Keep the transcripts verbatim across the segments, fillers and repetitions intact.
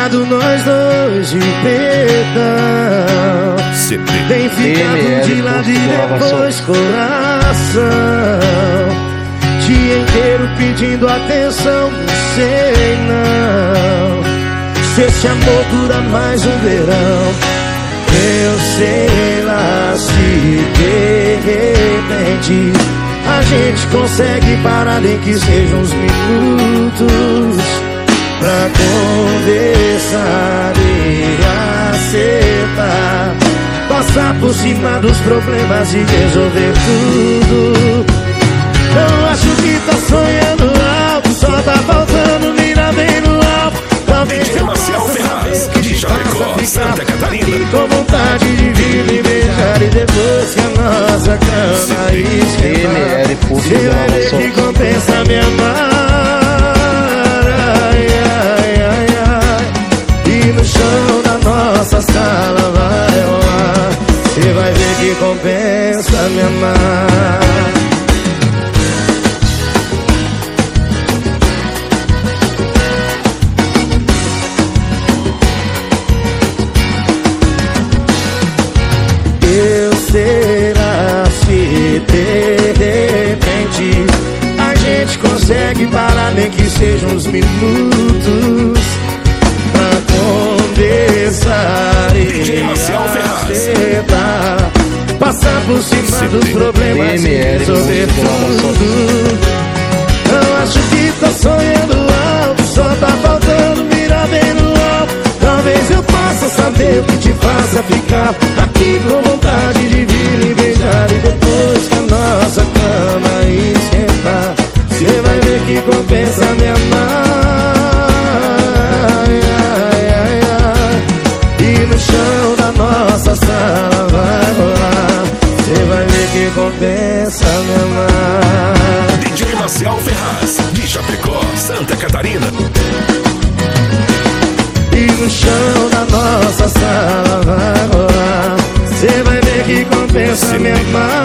ficado nós dois de perdão. Tem ficado de lado e depois coração. Dia inteiro pedindo atenção, não sei não se esse amor dura mais um verão. Eu sei lá se de repente a gente consegue parar, nem que sejam uns minutos, pra conversar e acertar, passar por cima dos problemas e resolver tudo. Eu acho que tá sonhando alto, só tá faltando mirar bem no alto. Talvez eu possa saber o que te faça ficar aqui com vontade de vir me beijar e depois que a nossa cama esquentar, você vai ver que compensa me amar. Ai, ai, ai, ai. E no chão da nossa sala vai rolar, você vai ver que compensa me amar. Será se de repente a gente consegue parar, nem que sejam uns minutos, pra conversar e acertar, passar por cima dos problemas e resolver tudo. Eu acho que tô sonhando alto, só tá faltando mirar bem no alto. Talvez eu possa saber o que te faça ficar aqui com vontade de vir me beijar e depois que a nossa cama esquentar, você vai ver que compensa me amar. Ai, ai, ai, ai. E no chão da nossa sala vai rolar, você vai ver que compensa me amar. D J Marcial Ferraz, de Chapecó, Santa Catarina. E no chão da nossa sala vai rolar, você vai ver que compensa me amar.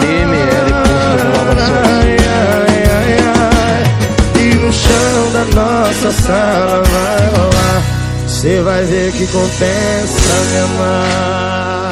Ai, ai, ai, ai. E no chão da nossa sala vai rolar, você vai ver que compensa me amar.